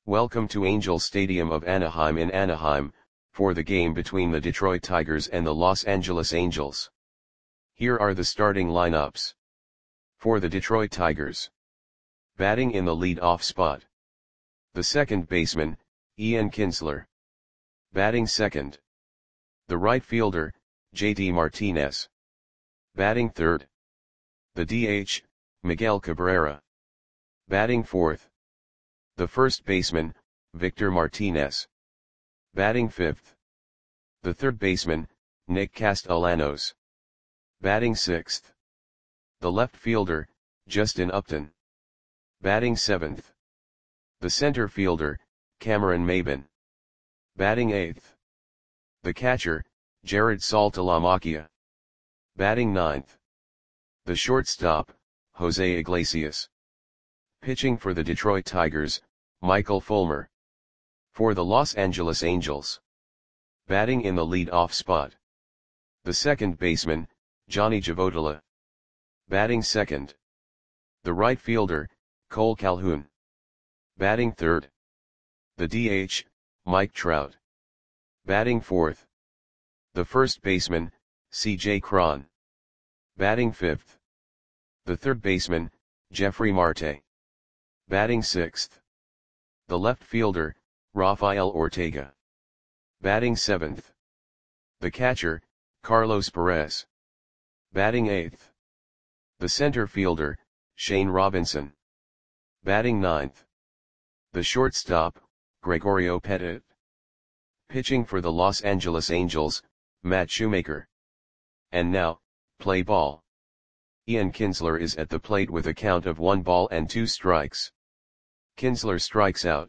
Welcome to Angels Stadium of Anaheim in Anaheim, for the game between the Detroit Tigers and the Los Angeles Angels. Here are the starting lineups. For the Detroit Tigers. Batting in the lead-off spot. The second baseman, Ian Kinsler. Batting second. The right fielder, JD Martinez. Batting third. The DH, Miguel Cabrera. Batting fourth. The first baseman, Victor Martinez. Batting fifth. The third baseman, Nick Castellanos. Batting sixth. The left fielder, Justin Upton. Batting seventh. The center fielder, Cameron Maybin. Batting eighth. The catcher, Jared Saltalamacchia. Batting ninth. The shortstop, Jose Iglesias. Pitching for the Detroit Tigers, Michael Fulmer. For the Los Angeles Angels. Batting in the lead-off spot. The second baseman, Johnny Javotila. Batting second. The right fielder, Cole Calhoun. Batting third. The DH, Mike Trout. Batting fourth. The first baseman, CJ Cron. Batting fifth. The third baseman, Jeffrey Marte. Batting sixth. The left fielder, Rafael Ortega. Batting seventh. The catcher, Carlos Perez. Batting eighth. The center fielder, Shane Robinson. Batting ninth. The shortstop, Gregorio Petit. Pitching for the Los Angeles Angels, Matt Shoemaker. And now, play ball. Ian Kinsler is at the plate with a count of 1 ball and 2 strikes. Kinsler strikes out.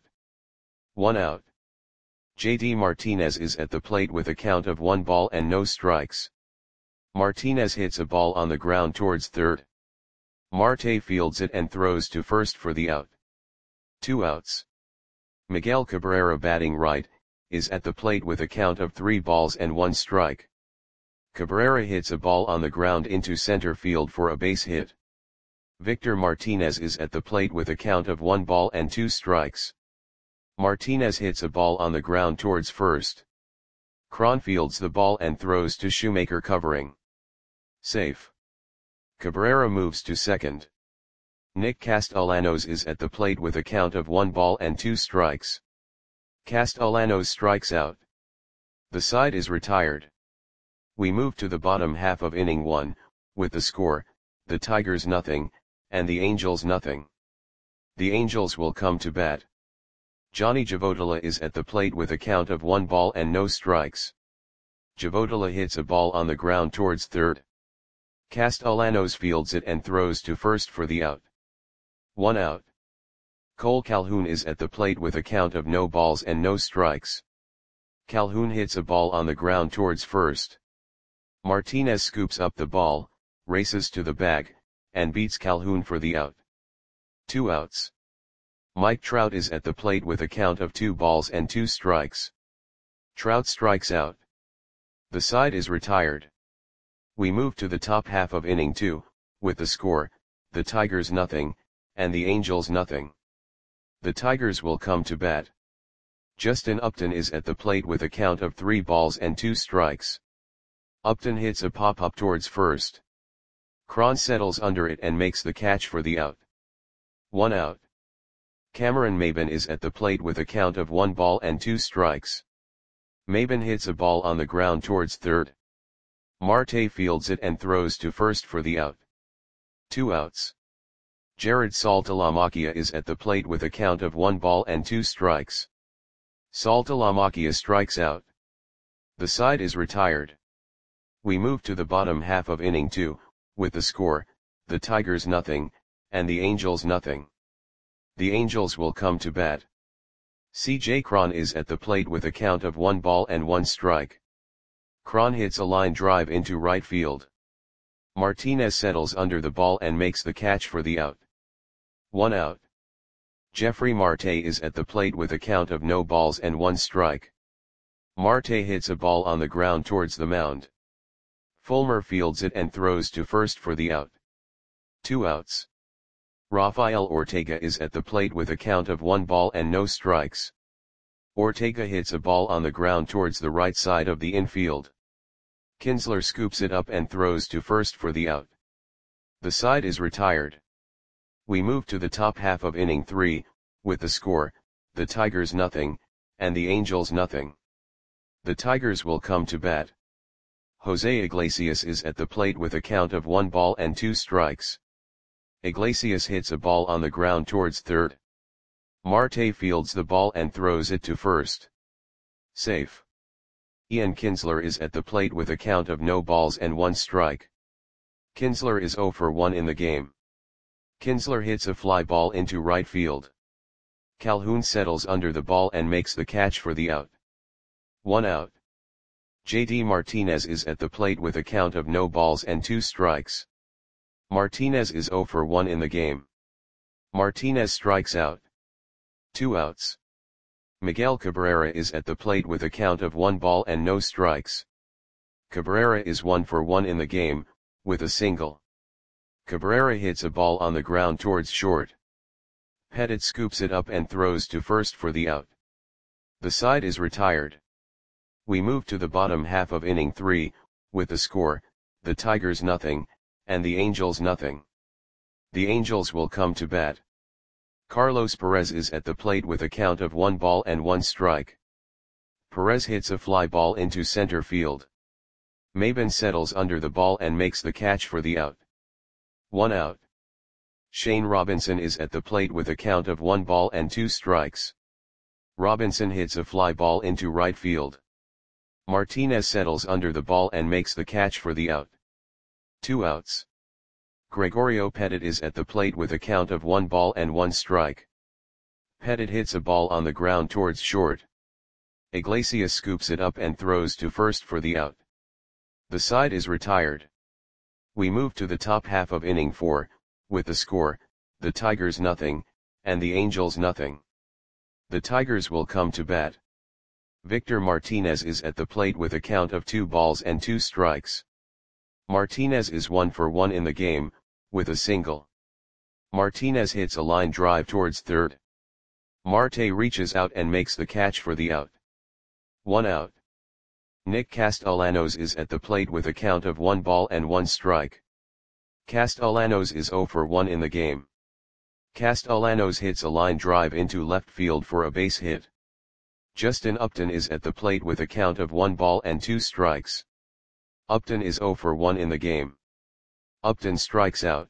1 out. JD Martinez is at the plate with a count of 1 ball and no strikes. Martinez hits a ball on the ground towards third. Marte fields it and throws to first for the out. 2 outs. Miguel Cabrera, batting right, is at the plate with a count of 3 balls and 1 strike. Cabrera hits a ball on the ground into center field for a base hit. Victor Martinez is at the plate with a count of 1 ball and 2 strikes. Martinez hits a ball on the ground towards first. Cron fields the ball and throws to Shoemaker, covering. Safe. Cabrera moves to second. Nick Castellanos is at the plate with a count of 1 ball and 2 strikes. Castellanos strikes out. The side is retired. We move to the bottom half of inning 1, with the score, the Tigers nothing, and the Angels nothing. The Angels will come to bat. Johnny Javotila is at the plate with a count of 1 ball and no strikes. Javotila hits a ball on the ground towards third. Castellanos fields it and throws to first for the out. 1 out. Cole Calhoun is at the plate with a count of no balls and no strikes. Calhoun hits a ball on the ground towards first. Martinez scoops up the ball, races to the bag, and beats Calhoun for the out. 2 outs. Mike Trout is at the plate with a count of 2 balls and 2 strikes. Trout strikes out. The side is retired. We move to the top half of inning 2, with the score, the Tigers nothing, and the Angels nothing. The Tigers will come to bat. Justin Upton is at the plate with a count of 3 balls and 2 strikes. Upton hits a pop-up towards first. Cron settles under it and makes the catch for the out. 1 out. Cameron Maybin is at the plate with a count of 1 ball and 2 strikes. Maybin hits a ball on the ground towards third. Marte fields it and throws to first for the out. 2 outs. Jared Saltalamacchia is at the plate with a count of 1 ball and 2 strikes. Saltalamacchia strikes out. The side is retired. We move to the bottom half of inning 2, with the score, the Tigers nothing, and the Angels nothing. The Angels will come to bat. CJ Cron is at the plate with a count of 1 ball and 1 strike. Cron hits a line drive into right field. Martinez settles under the ball and makes the catch for the out. 1 out. Jeffrey Marte is at the plate with a count of no balls and 1 strike. Marte hits a ball on the ground towards the mound. Fulmer fields it and throws to first for the out. 2 outs. Rafael Ortega is at the plate with a count of 1 ball and no strikes. Ortega hits a ball on the ground towards the right side of the infield. Kinsler scoops it up and throws to first for the out. The side is retired. We move to the top half of inning 3, with the score, the Tigers nothing, and the Angels nothing. The Tigers will come to bat. Jose Iglesias is at the plate with a count of 1 ball and 2 strikes. Iglesias hits a ball on the ground towards third. Marte fields the ball and throws it to first. Safe. Ian Kinsler is at the plate with a count of no balls and 1 strike. Kinsler is 0 for 1 in the game. Kinsler hits a fly ball into right field. Calhoun settles under the ball and makes the catch for the out. 1 out. JD Martinez is at the plate with a count of no balls and 2 strikes. Martinez is 0 for 1 in the game. Martinez strikes out. 2 outs. Miguel Cabrera is at the plate with a count of 1 ball and no strikes. Cabrera is 1 for 1 in the game, with a single. Cabrera hits a ball on the ground towards short. Pettit scoops it up and throws to first for the out. The side is retired. We move to the bottom half of inning 3, with the score, the Tigers nothing, and the Angels nothing. The Angels will come to bat. Carlos Perez is at the plate with a count of 1 ball and 1 strike. Perez hits a fly ball into center field. Maben settles under the ball and makes the catch for the out. 1 out. Shane Robinson is at the plate with a count of 1 ball and 2 strikes. Robinson hits a fly ball into right field. Martinez settles under the ball and makes the catch for the out. 2 outs. Gregorio Pettit is at the plate with a count of 1 ball and 1 strike. Pettit hits a ball on the ground towards short. Iglesias scoops it up and throws to first for the out. The side is retired. We move to the top half of inning 4, with the score, the Tigers nothing, and the Angels nothing. The Tigers will come to bat. Victor Martinez is at the plate with a count of 2 balls and 2 strikes. Martinez is 1 for 1 in the game, with a single. Martinez hits a line drive towards third. Marte reaches out and makes the catch for the out. 1 out. Nick Castellanos is at the plate with a count of 1 ball and 1 strike. Castellanos is 0 for 1 in the game. Castellanos hits a line drive into left field for a base hit. Justin Upton is at the plate with a count of 1 ball and 2 strikes. Upton is 0 for 1 in the game. Upton strikes out.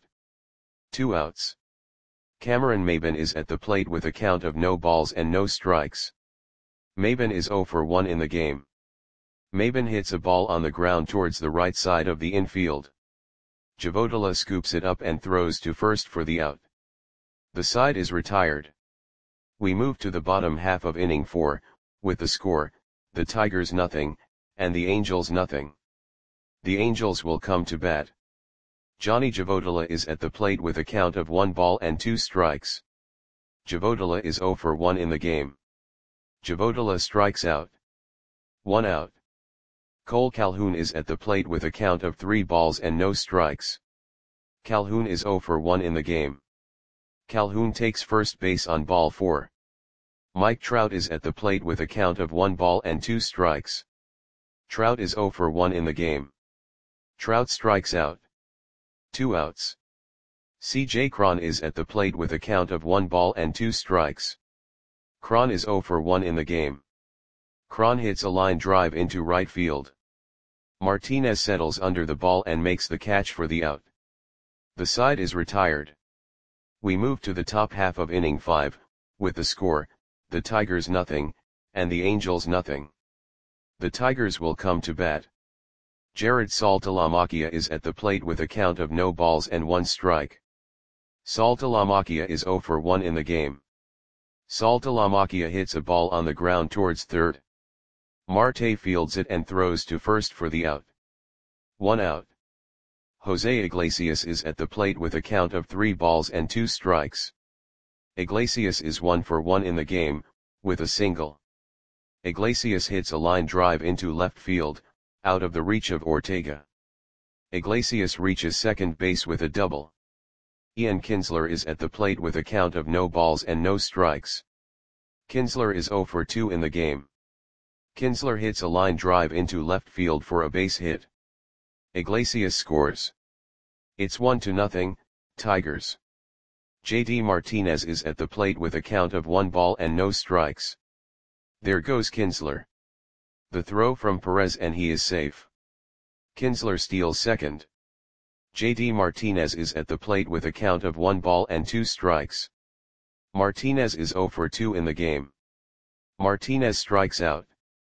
2 outs. Cameron Maben is at the plate with a count of no balls and no strikes. Maben is 0 for 1 in the game. Maben hits a ball on the ground towards the right side of the infield. Javodala scoops it up and throws to first for the out. The side is retired. We move to the bottom half of inning 4, with the score, the Tigers nothing, and the Angels nothing. The Angels will come to bat. Johnny Javodala is at the plate with a count of 1 ball and 2 strikes. Javodala is 0 for 1 in the game. Javodala strikes out. 1 out. Cole Calhoun is at the plate with a count of 3 balls and no strikes. Calhoun is 0 for 1 in the game. Calhoun takes first base on ball 4. Mike Trout is at the plate with a count of 1 ball and 2 strikes. Trout is 0 for 1 in the game. Trout strikes out. 2 outs. C.J. Cron is at the plate with a count of 1 ball and 2 strikes. Cron is 0 for 1 in the game. Cron hits a line drive into right field. Martinez settles under the ball and makes the catch for the out. The side is retired. We move to the top half of inning 5, with the score, the Tigers nothing, and the Angels nothing. The Tigers will come to bat. Jared Saltalamacchia is at the plate with a count of no balls and 1 strike. Saltalamacchia is 0 for 1 in the game. Saltalamacchia hits a ball on the ground towards third. Marte fields it and throws to first for the out. 1 out. Jose Iglesias is at the plate with a count of 3 balls and 2 strikes. Iglesias is 1 for 1 in the game, with a single. Iglesias hits a line drive into left field, out of the reach of Ortega. Iglesias reaches second base with a double. Ian Kinsler is at the plate with a count of no balls and no strikes. Kinsler is 0 for 2 in the game. Kinsler hits a line drive into left field for a base hit. Iglesias scores. It's 1-0, Tigers. JD Martinez is at the plate with a count of 1 ball and no strikes. There goes Kinsler. The throw from Perez and he is safe. Kinsler steals second. JD Martinez is at the plate with a count of 1 ball and 2 strikes. Martinez is 0 for 2 in the game. Martinez strikes out.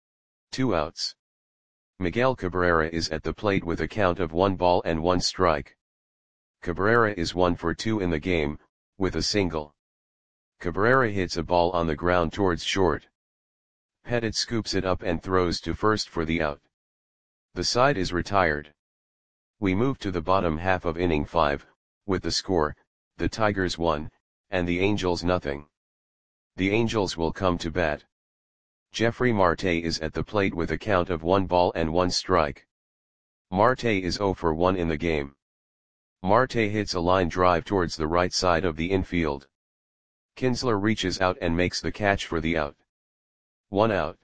2 outs. Miguel Cabrera is at the plate with a count of 1 ball and 1 strike. Cabrera is 1 for 2 in the game, with a single. Cabrera hits a ball on the ground towards short. Pettit scoops it up and throws to first for the out. The side is retired. We move to the bottom half of inning 5, with the score, the Tigers 1, and the Angels nothing. The Angels will come to bat. Jeffrey Marte is at the plate with a count of 1 ball and 1 strike. Marte is 0 for 1 in the game. Marte hits a line drive towards the right side of the infield. Kinsler reaches out and makes the catch for the out. 1 out.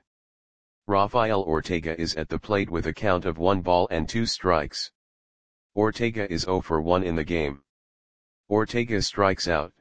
Rafael Ortega is at the plate with a count of 1 ball and 2 strikes. Ortega is 0 for 1 in the game. Ortega strikes out.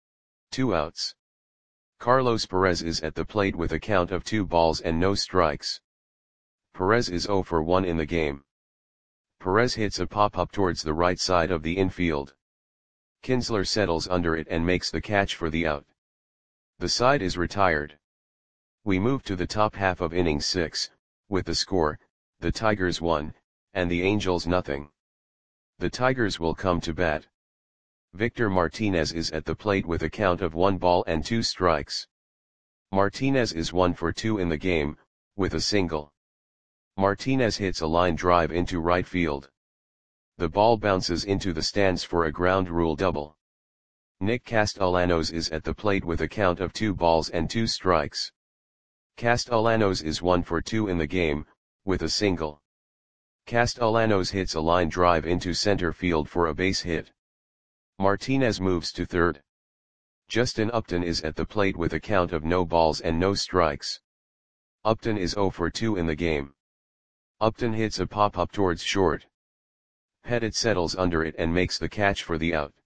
2 outs. Carlos Perez is at the plate with a count of 2 balls and no strikes. Perez is 0 for 1 in the game. Perez hits a pop-up towards the right side of the infield. Kinsler settles under it and makes the catch for the out. The side is retired. We move to the top half of inning 6, with the score, the Tigers 1, and the Angels nothing. The Tigers will come to bat. Victor Martinez is at the plate with a count of 1 ball and 2 strikes. Martinez is 1 for 2 in the game, with a single. Martinez hits a line drive into right field. The ball bounces into the stands for a ground rule double. Nick Castellanos is at the plate with a count of 2 balls and 2 strikes. Castellanos is 1 for 2 in the game, with a single. Castellanos hits a line drive into center field for a base hit. Martinez moves to third. Justin Upton is at the plate with a count of no balls and no strikes. Upton is 0 for 2 in the game. Upton hits a pop-up towards short. Pettit settles under it and makes the catch for the out.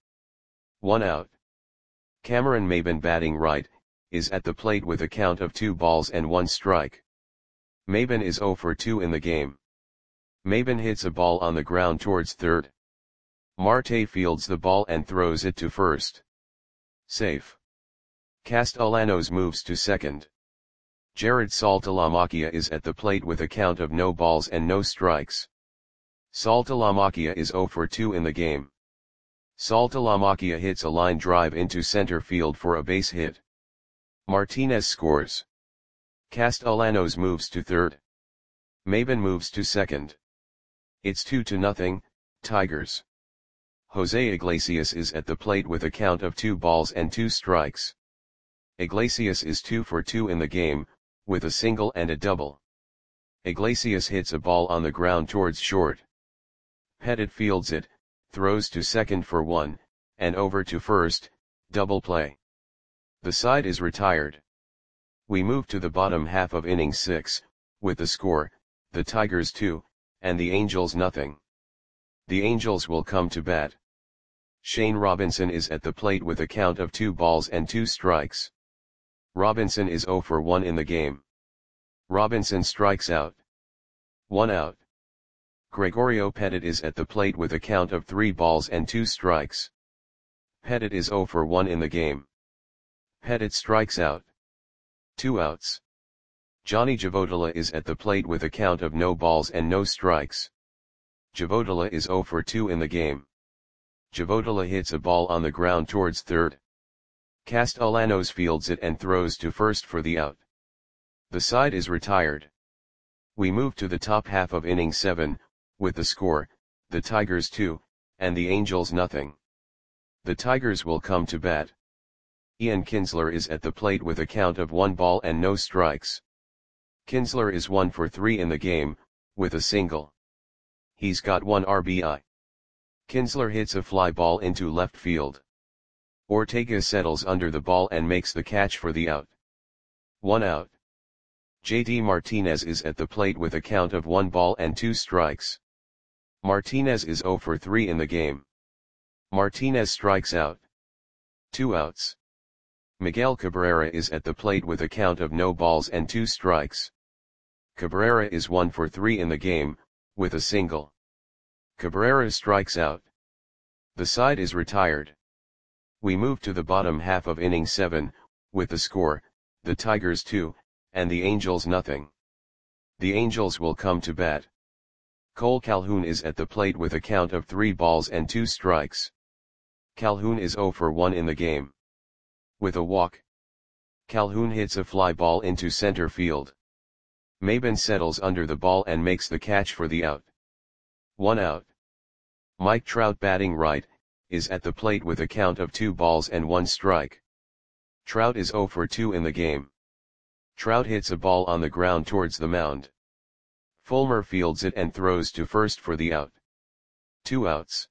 1 out. Cameron Maybin, batting right, is at the plate with a count of 2 balls and 1 strike. Maybin is 0 for 2 in the game. Maybin hits a ball on the ground towards third. Marte fields the ball and throws it to first. Safe. Castellanos moves to second. Jared Saltalamacchia is at the plate with a count of no balls and no strikes. Saltalamacchia is 0 for 2 in the game. Saltalamacchia hits a line drive into center field for a base hit. Martinez scores. Castellanos moves to third. Maybin moves to second. It's 2-0, Tigers. Jose Iglesias is at the plate with a count of 2 balls and 2 strikes. Iglesias is 2 for 2 in the game, with a single and a double. Iglesias hits a ball on the ground towards short. Pettit fields it, throws to second for 1, and over to first, double play. The side is retired. We move to the bottom half of inning 6, with the score, the Tigers 2, and the Angels nothing. The Angels will come to bat. Shane Robinson is at the plate with a count of 2 balls and 2 strikes. Robinson is 0 for 1 in the game. Robinson strikes out. 1 out. Gregorio Pettit is at the plate with a count of 3 balls and 2 strikes. Pettit is 0 for 1 in the game. Pettit strikes out. 2 outs. Johnny Javotola is at the plate with a count of no balls and no strikes. Javotola is 0 for 2 in the game. Javotola hits a ball on the ground towards third. Castellanos fields it and throws to first for the out. The side is retired. We move to the top half of inning 7, with the score, the Tigers 2, and the Angels nothing. The Tigers will come to bat. Ian Kinsler is at the plate with a count of 1 ball and no strikes. Kinsler is 1 for 3 in the game, with a single. He's got 1 RBI. Kinsler hits a fly ball into left field. Ortega settles under the ball and makes the catch for the out. 1 out. JD Martinez is at the plate with a count of 1 ball and 2 strikes. Martinez is 0 for 3 in the game. Martinez strikes out. 2 outs. Miguel Cabrera is at the plate with a count of no balls and 2 strikes. Cabrera is 1 for 3 in the game, with a single. Cabrera strikes out. The side is retired. We move to the bottom half of inning 7, with the score, the Tigers 2, and the Angels nothing. The Angels will come to bat. Cole Calhoun is at the plate with a count of 3 balls and 2 strikes. Calhoun is 0 for 1 in the game. With a walk, Calhoun hits a fly ball into center field. Maben settles under the ball and makes the catch for the out. 1 out. Mike Trout, batting right, is at the plate with a count of 2 balls and 1 strike. Trout is 0 for 2 in the game. Trout hits a ball on the ground towards the mound. Fulmer fields it and throws to first for the out. 2 outs.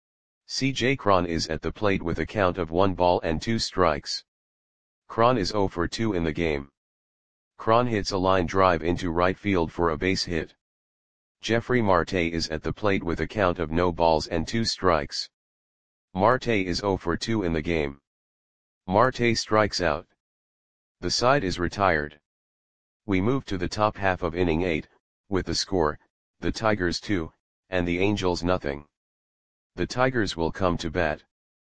C.J. Cron is at the plate with a count of 1 ball and 2 strikes. Cron is 0 for 2 in the game. Cron hits a line drive into right field for a base hit. Jeffrey Marte is at the plate with a count of no balls and 2 strikes. Marte is 0 for 2 in the game. Marte strikes out. The side is retired. We move to the top half of inning 8, with the score, the Tigers 2, and the Angels nothing. The Tigers will come to bat.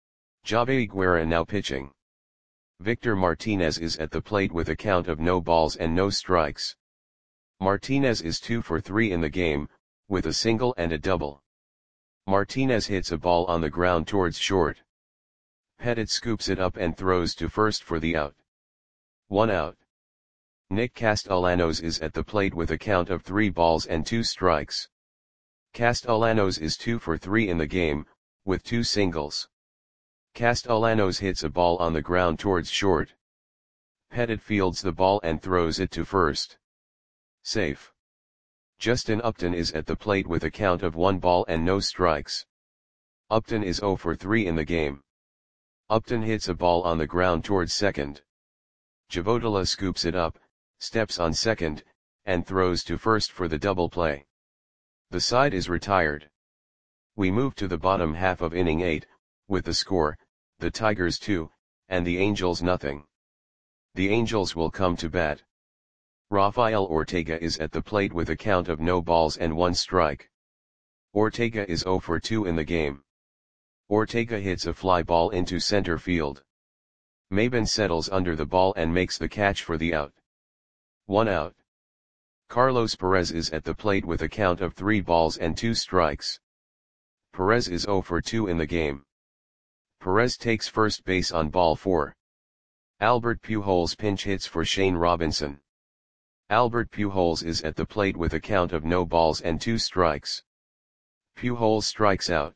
Javi Guerra now pitching. Victor Martinez is at the plate with a count of no balls and no strikes. Martinez is 2 for 3 in the game, with a single and a double. Martinez hits a ball on the ground towards short. Pettit scoops it up and throws to first for the out. 1 out. Nick Castellanos is at the plate with a count of 3 balls and 2 strikes. Castellanos is 2 for 3 in the game, with 2 singles. Castellanos hits a ball on the ground towards short. Pettit fields the ball and throws it to first. Safe. Justin Upton is at the plate with a count of 1 ball and no strikes. Upton is 0 for 3 in the game. Upton hits a ball on the ground towards second. Javodala scoops it up, steps on second, and throws to first for the double play. The side is retired. We move to the bottom half of inning 8, with the score, the Tigers 2, and the Angels nothing. The Angels will come to bat. Rafael Ortega is at the plate with a count of no balls and 1 strike. Ortega is 0 for 2 in the game. Ortega hits a fly ball into center field. Maben settles under the ball and makes the catch for the out. 1 out. Carlos Perez is at the plate with a count of 3 balls and 2 strikes. Perez is 0 for 2 in the game. Perez takes first base on ball 4. Albert Pujols pinch hits for Shane Robinson. Albert Pujols is at the plate with a count of no balls and 2 strikes. Pujols strikes out.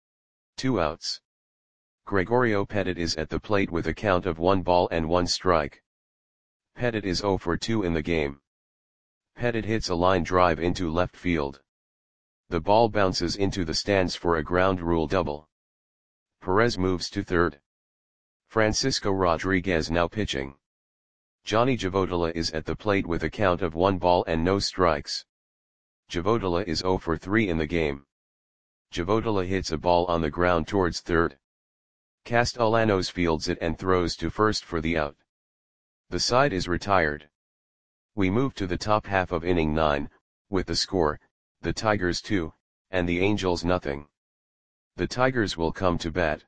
2 outs. Gregorio Pettit is at the plate with a count of 1 ball and 1 strike. Pettit is 0 for 2 in the game. Pettit hits a line drive into left field. The ball bounces into the stands for a ground rule double. Perez moves to third. Francisco Rodriguez now pitching. Johnny Javodala is at the plate with a count of 1 ball and no strikes. Javodala is 0 for 3 in the game. Javodala hits a ball on the ground towards third. Castellanos fields it and throws to first for the out. The side is retired. We move to the top half of inning 9, with the score, the Tigers 2, and the Angels nothing. The Tigers will come to bat.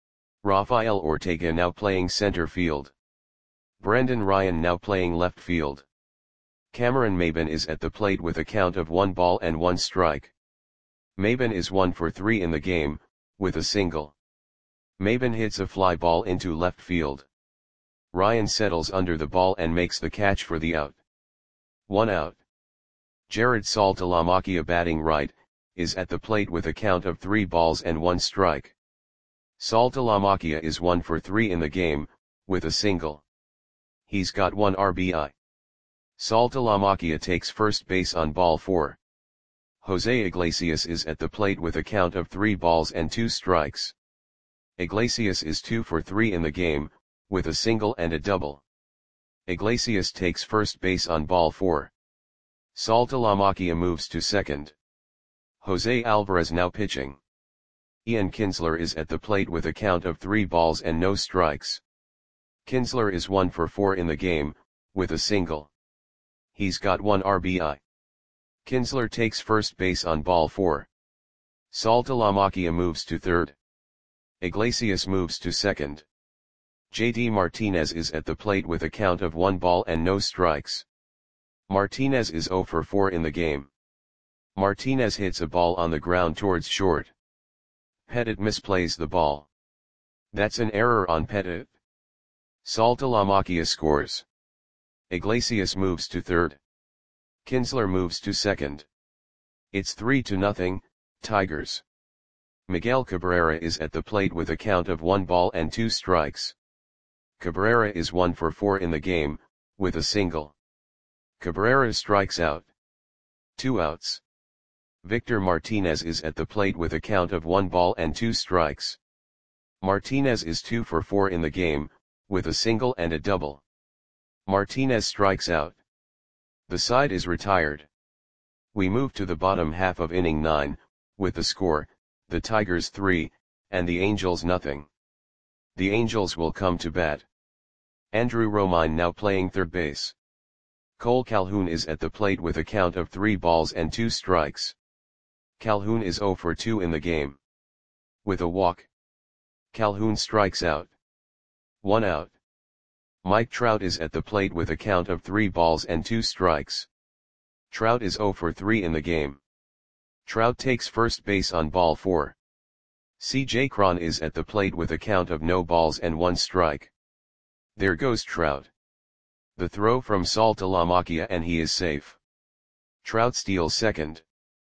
Rafael Ortega now playing center field. Brendan Ryan now playing left field. Cameron Maben is at the plate with a count of 1 ball and 1 strike. Maben is 1 for 3 in the game, with a single. Maben hits a fly ball into left field. Ryan settles under the ball and makes the catch for the out. 1 out. Jared Saltalamacchia, batting right, is at the plate with a count of 3 balls and 1 strike. Saltalamacchia is 1 for 3 in the game, with a single. He's got 1 RBI. Saltalamacchia takes first base on ball 4. Jose Iglesias is at the plate with a count of 3 balls and 2 strikes. Iglesias is 2 for 3 in the game, with a single and a double. Iglesias takes first base on ball 4. Saltalamacchia moves to second. Jose Alvarez now pitching. Ian Kinsler is at the plate with a count of 3 balls and no strikes. Kinsler is 1 for 4 in the game, with a single. He's got 1 RBI. Kinsler takes first base on ball 4. Saltalamacchia moves to third. Iglesias moves to second. JD Martinez is at the plate with a count of 1 ball and no strikes. Martinez is 0 for 4 in the game. Martinez hits a ball on the ground towards short. Pettit misplays the ball. That's an error on Pettit. Saltalamacchia scores. Iglesias moves to third. Kinsler moves to second. It's 3-0, Tigers. Miguel Cabrera is at the plate with a count of 1 ball and 2 strikes. Cabrera is 1 for 4 in the game, with a single. Cabrera strikes out. 2 outs. Victor Martinez is at the plate with a count of 1 ball and 2 strikes. Martinez is 2 for 4 in the game, with a single and a double. Martinez strikes out. The side is retired. We move to the bottom half of inning 9, with the score, the Tigers 3, and the Angels nothing. The Angels will come to bat. Andrew Romine now playing third base. Cole Calhoun is at the plate with a count of 3 balls and 2 strikes. Calhoun is 0 for 2 in the game. With a walk. Calhoun strikes out. 1 out. Mike Trout is at the plate with a count of 3 balls and 2 strikes. Trout is 0 for 3 in the game. Trout takes first base on ball 4. CJ Cron is at the plate with a count of no balls and 1 strike. There goes Trout. The throw from Saltalamacchia and he is safe. Trout steals second.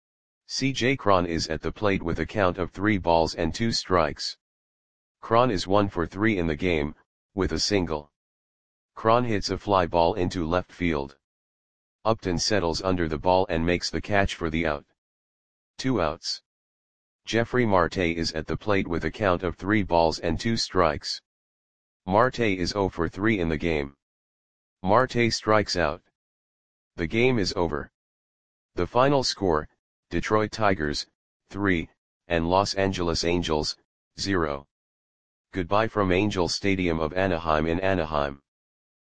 CJ Cron is at the plate with a count of 3 balls and 2 strikes. Cron is 1 for 3 in the game, with a single. Cron hits a fly ball into left field. Upton settles under the ball and makes the catch for the out. 2 outs. Jeffrey Marte is at the plate with a count of 3 balls and 2 strikes. Marte is 0 for 3 in the game. Marte strikes out. The game is over. The final score, Detroit Tigers, 3, and Los Angeles Angels, 0. Goodbye from Angel Stadium of Anaheim in Anaheim.